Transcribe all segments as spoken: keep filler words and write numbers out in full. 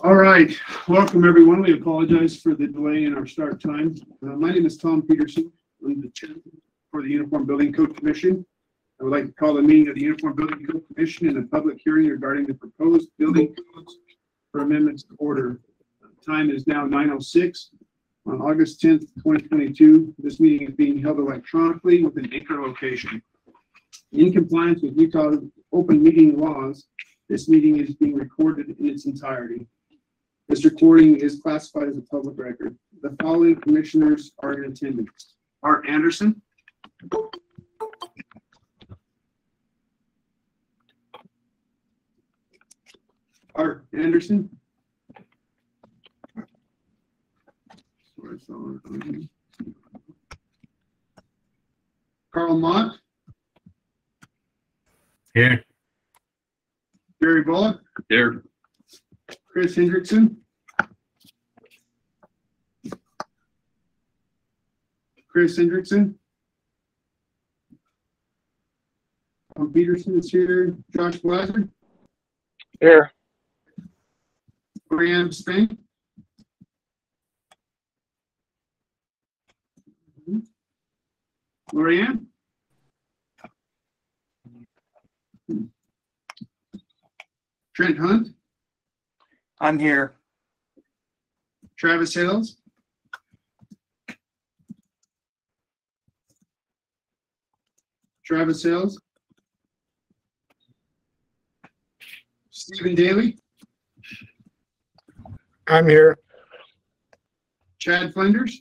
All right, welcome everyone. We apologize for the delay in our start time. Uh, my name is Tom Peterson. I'm the chairman for the Uniform Building Code Commission. I would like to call the meeting of the Uniform Building Code Commission in a public hearing regarding the proposed building codes for amendments to order. Uh, time is now nine oh six on August tenth, twenty twenty-two. This meeting is being held electronically with an anchor location. In compliance with Utah open meeting laws, this meeting is being recorded in its entirety. This recording is classified as a public record. The following commissioners are in attendance. Art Anderson. Art Anderson. Carl Mott. Here. Jerry Bullock. Here. Chris Hendrickson. Chris Hendrickson. Tom Peterson is here. Josh Blaser. Here. Brianne Spain. Lorianne. Trent Hunt. I'm here. Travis Hills. Travis Hills. Stephen Daly. I'm here. Chad Flinders.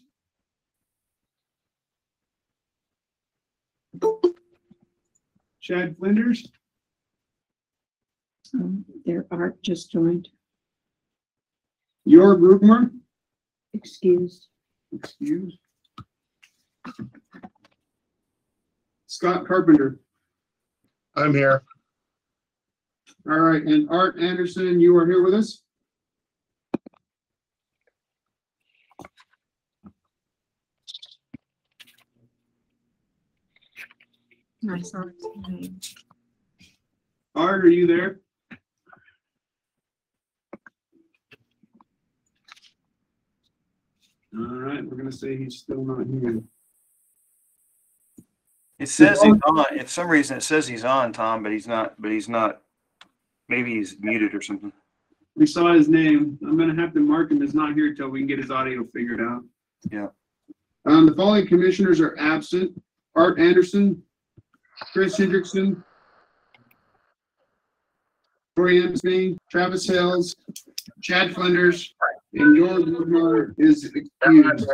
Chad Flinders. Um, their Art just joined. Your Grugmar. Excused. Excuse. Scott Carpenter. I'm here. All right, and Art Anderson, you are here with us? I saw his name. Art, are you there? All right, we're gonna say he's still not here. It says he's on. For some reason, it says he's on, Tom, but he's not. But he's not. Maybe he's muted or something. We saw his name. I'm gonna have to mark him as not here until we can get his audio figured out. Yeah. Um, the following commissioners are absent: Art Anderson, Chris Hendrickson, Tori Spain, Travis Hills, Chad Flinders, and George Woodmar is excused.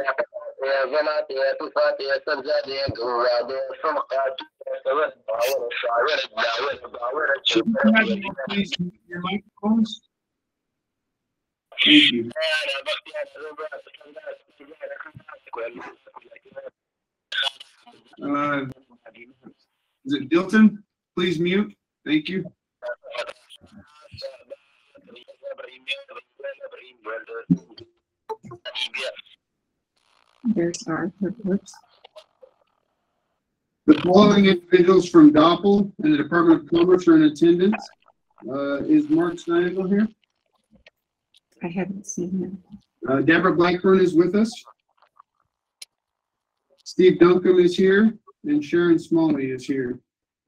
Should you have you please mute your microphones? Thank you. Uh, is it Dilton? Please mute. Thank you. There's Art. Whoops. The following individuals from Doppel and the Department of Commerce are in attendance. Uh, is Mark Steinagel here? I haven't seen him. Uh, Deborah Blackburn is with us. Steve Duncombe is here, and Sharon Smalley is here.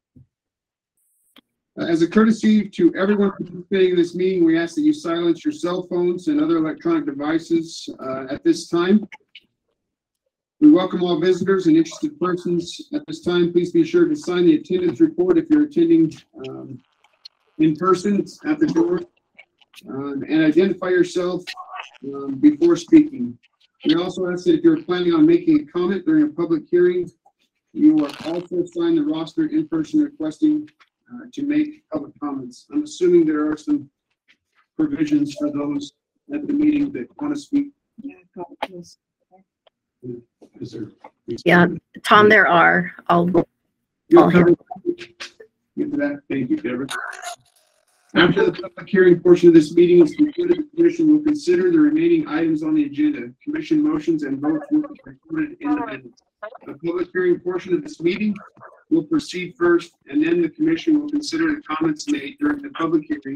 Uh, as a courtesy to everyone participating in this meeting, we ask that you silence your cell phones and other electronic devices uh, at this time. We welcome all visitors and interested persons at this time. Please be sure to sign the attendance report if you're attending um, in person. It's at the door. Um, and identify yourself um, before speaking. We also ask that if you're planning on making a comment during a public hearing, you will also sign the roster in person requesting uh, to make public comments. I'm assuming there are some provisions for those at the meeting that want to speak. Yeah, I thought it was. Is there? Yeah, Tom, there are. I'll, You'll I'll cover- Get to that. Thank you, Deborah. After the public hearing portion of this meeting is concluded, the commission will consider the remaining items on the agenda. Commission motions and votes will be recorded in the minutes. The public hearing portion of this meeting will proceed first, and then the commission will consider the comments made during the public hearing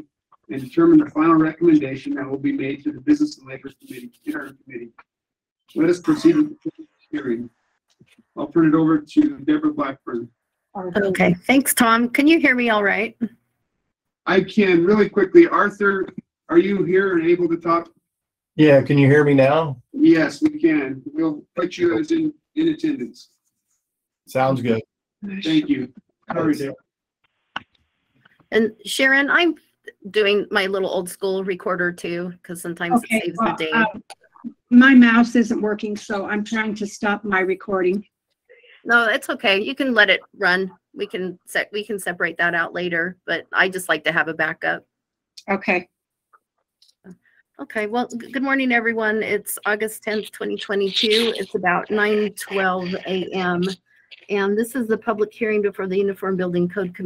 and determine the final recommendation that will be made to the Business and Labor Committee, our committee. Let us proceed with the hearing. I'll turn it over to Deborah Blackburn. Okay, thanks, Tom. Can you hear me all right? I can really quickly, Arthur, are you here and able to talk? Yeah, can you hear me now? Yes, we can. We'll put you as in, in attendance. Sounds good. Thank you. Sorry, Deb. And Sharon, I'm doing my little old school recorder too, because sometimes it Okay, saves the well, day. um, my mouse isn't working, so I'm trying to stop my recording. No, it's okay. You can let it run. We can set, we can separate that out later, but I just like to have a backup. Okay. Okay, well, g- good morning, everyone. It's August tenth, twenty twenty-two. It's about nine twelve a m And this is the public hearing before the Uniform Building Code Commission.